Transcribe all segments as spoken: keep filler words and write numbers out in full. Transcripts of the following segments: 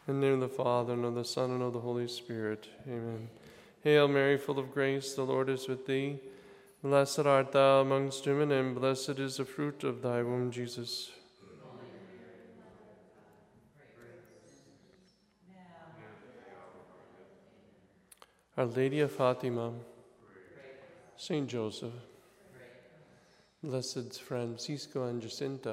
In the name of the Father, and of the Son, and of the Holy Spirit. Amen. Hail Mary, full of grace, the Lord is with thee. Blessed art thou amongst women, and blessed is the fruit of thy womb, Jesus. Our Lady of Fatima, Saint Joseph, Blessed Francisco and Jacinta,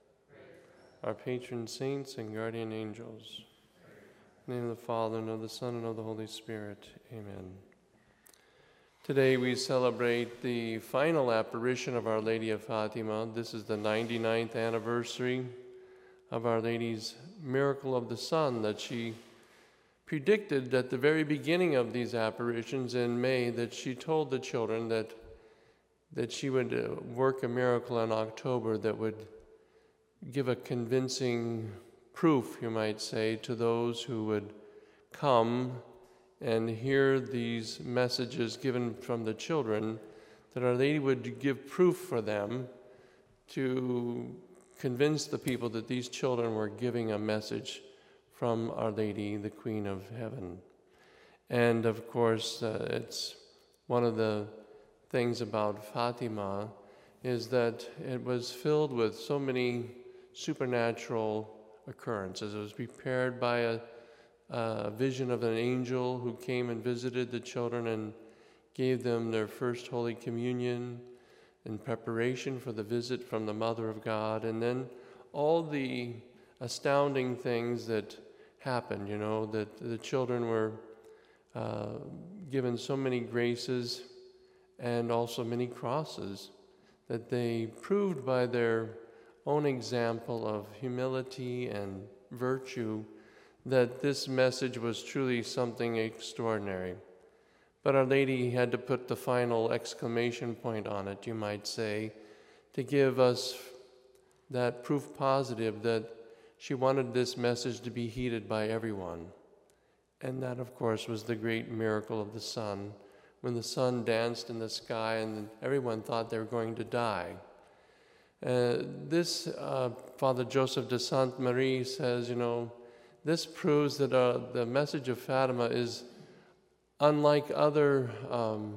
our patron saints and guardian angels. In the name of the Father, and of the Son, and of the Holy Spirit. Amen. Today we celebrate the final apparition of Our Lady of Fatima. This is the ninety-ninth anniversary of Our Lady's miracle of the sun that she predicted at the very beginning of these apparitions in May, that she told the children that, that she would uh, work a miracle in October that would give a convincing proof, you might say, to those who would come and hear these messages given from the children, that Our Lady would give proof for them to convince the people that these children were giving a message from Our Lady, the Queen of Heaven. And of course, uh, it's one of the things about Fatima is that it was filled with so many supernatural occurrences. It was prepared by a, a vision of an angel who came and visited the children and gave them their first Holy Communion in preparation for the visit from the Mother of God. And then all the astounding things that happened, you know, that the children were uh, given so many graces and also many crosses, that they proved by their own example of humility and virtue that this message was truly something extraordinary. But Our Lady had to put the final exclamation point on it, you might say, to give us that proof positive that she wanted this message to be heeded by everyone. And that, of course, was the great miracle of the sun, when the sun danced in the sky and everyone thought they were going to die. Uh, this, uh, Father Joseph de Sainte Marie says, you know, this proves that uh, the message of Fatima is unlike other um,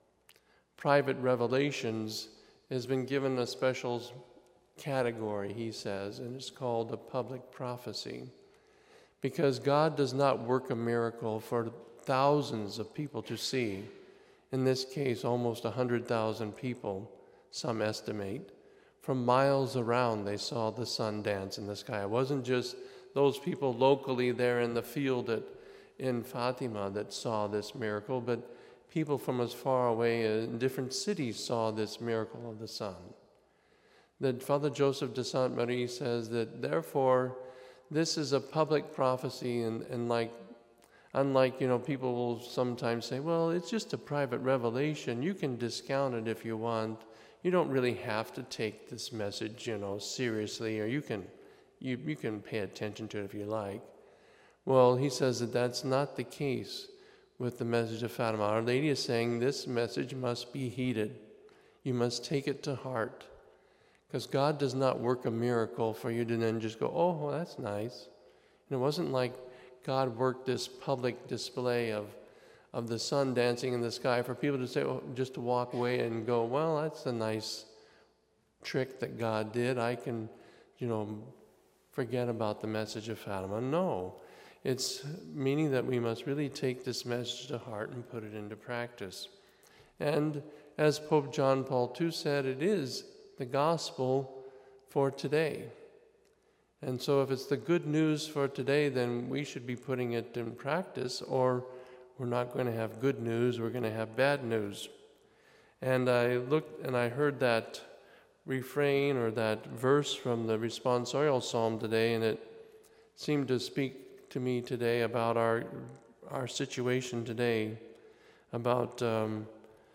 private revelations, has been given a special category, he says, and it's called a public prophecy. Because God does not work a miracle for thousands of people to see. In this case, almost one hundred thousand people, some estimate. From miles around, they saw the sun dance in the sky. It wasn't just those people locally there in the field at, in Fatima that saw this miracle, but people from as far away in different cities saw this miracle of the sun. That Father Joseph de Sainte Marie says that, therefore, this is a public prophecy, and, and like, unlike, you know, people will sometimes say, well, it's just a private revelation. You can discount it if you want. You don't really have to take this message, you know, seriously, or you can, you, you can pay attention to it if you like. Well, he says that that's not the case with the message of Fatima. Our Lady is saying this message must be heeded. You must take it to heart. Because God does not work a miracle for you to then just go, oh, well, that's nice. And it wasn't like God worked this public display of of the sun dancing in the sky for people to say, oh, just to walk away and go, well, that's a nice trick that God did. I can, you know, forget about the message of Fatima. No, it's meaning that we must really take this message to heart and put it into practice. And as Pope John Paul the Second said, it is the gospel for today. And so if it's the good news for today, then we should be putting it in practice, or we're not going to have good news, we're going to have bad news. And I looked and I heard that refrain or that verse from the responsorial psalm today, and it seemed to speak to me today about our our situation today, about, um,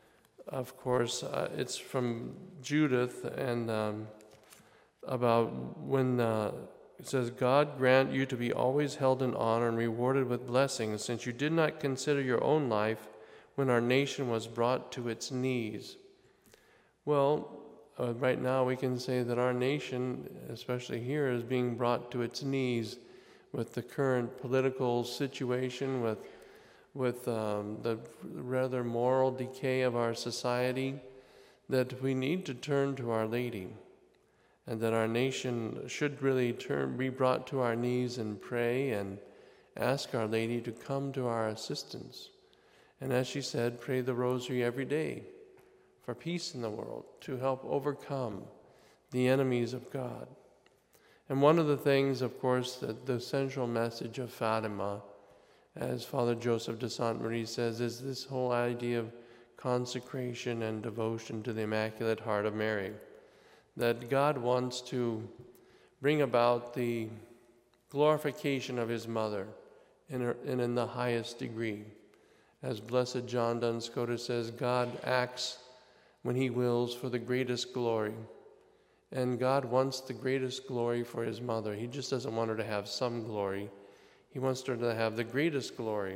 of course, uh, it's from Judith, and um, about when uh, it says, God grant you to be always held in honor and rewarded with blessings, since you did not consider your own life when our nation was brought to its knees. Well, uh, right now we can say that our nation, especially here, is being brought to its knees with the current political situation, with, with um, the rather moral decay of our society, that we need to turn to Our Lady, and that our nation should really turn, be brought to our knees and pray and ask Our Lady to come to our assistance. And as she said, pray the rosary every day for peace in the world, to help overcome the enemies of God. And one of the things, of course, that the central message of Fatima, as Father Joseph de Sainte Marie says, is this whole idea of consecration and devotion to the Immaculate Heart of Mary. That God wants to bring about the glorification of his mother in, her, and in the highest degree. As Blessed John Duns Scotus says, God acts when he wills for the greatest glory. And God wants the greatest glory for his mother. He just doesn't want her to have some glory. He wants her to have the greatest glory.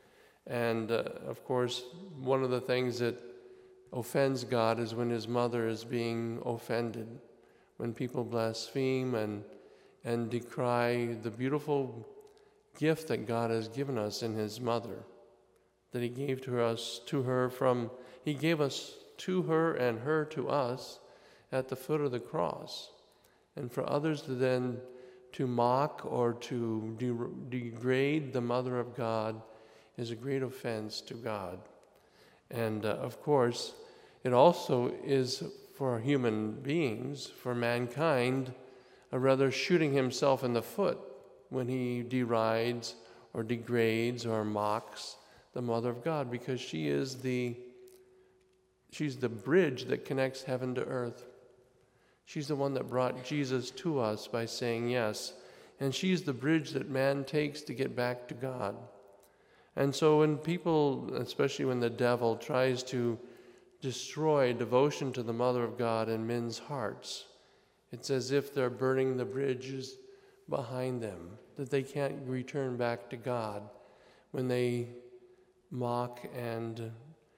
And uh, of course, one of the things that offends God is when his mother is being offended, when people blaspheme and, and decry the beautiful gift that God has given us in his mother, that he gave to us, to her from, he gave us to her and her to us at the foot of the cross. And for others to then to mock or to de- degrade the Mother of God is a great offense to God. And uh, of course, it also is for human beings, for mankind, a rather shooting himself in the foot when he derides or degrades or mocks the Mother of God, because she is the she's the bridge that connects heaven to earth. She's the one that brought Jesus to us by saying yes, and she's the bridge that man takes to get back to God. And so when people, especially when the devil tries to destroy devotion to the Mother of God in men's hearts, it's as if they're burning the bridges behind them, that they can't return back to God when they mock and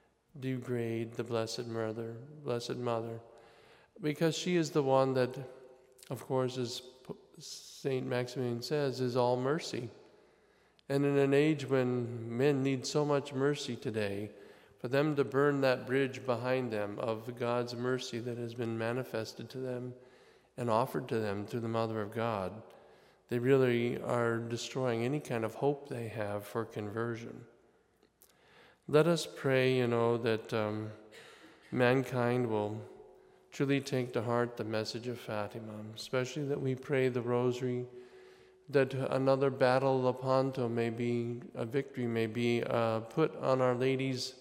degrade the Blessed Mother, Blessed Mother, because she is the one that, of course, as Saint Maximilian says, is all mercy. And in an age when men need so much mercy today, for them to burn that bridge behind them of God's mercy that has been manifested to them and offered to them through the Mother of God, they really are destroying any kind of hope they have for conversion. Let us pray, you know, that um, mankind will truly take to heart the message of Fatima, especially that we pray the rosary, that another battle of Lepanto may be, a victory may be uh, put on Our Lady's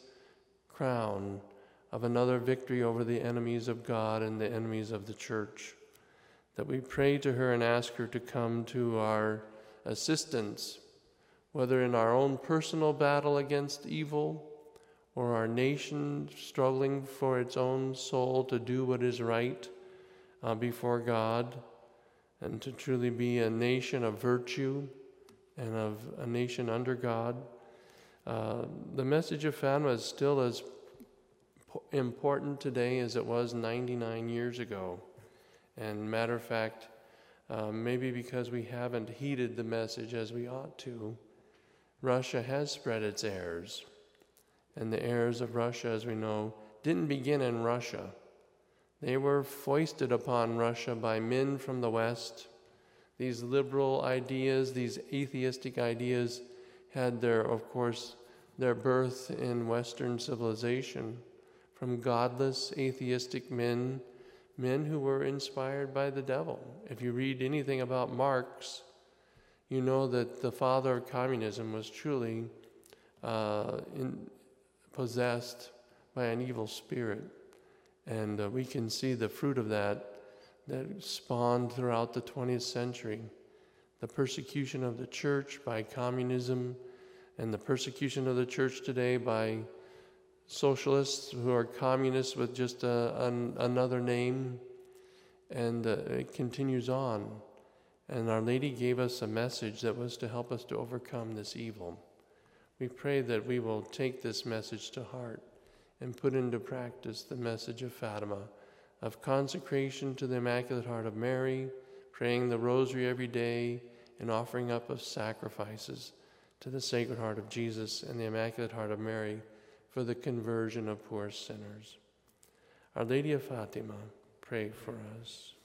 crown of another victory over the enemies of God and the enemies of the Church. That we pray to her and ask her to come to our assistance, whether in our own personal battle against evil or our nation struggling for its own soul to do what is right uh, before God, and to truly be a nation of virtue and of a nation under God. Uh, the message of Fatima is still as important today as it was ninety-nine years ago. And matter of fact, uh, maybe because we haven't heeded the message as we ought to, Russia has spread its errors. And the errors of Russia, as we know, didn't begin in Russia. They were foisted upon Russia by men from the West. These liberal ideas, these atheistic ideas, had their, of course, their birth in Western civilization from godless, atheistic men, men who were inspired by the devil. If you read anything about Marx, you know that the father of communism was truly uh, in, possessed by an evil spirit. And uh, we can see the fruit of that that spawned throughout the twentieth century. The persecution of the church by communism, and the persecution of the church today by socialists who are communists with just a, an, another name. And uh, it continues on. And Our Lady gave us a message that was to help us to overcome this evil. We pray that we will take this message to heart and put into practice the message of Fatima, of consecration to the Immaculate Heart of Mary, praying the rosary every day, in offering up of sacrifices to the Sacred Heart of Jesus and the Immaculate Heart of Mary for the conversion of poor sinners. Our Lady of Fatima, pray for us.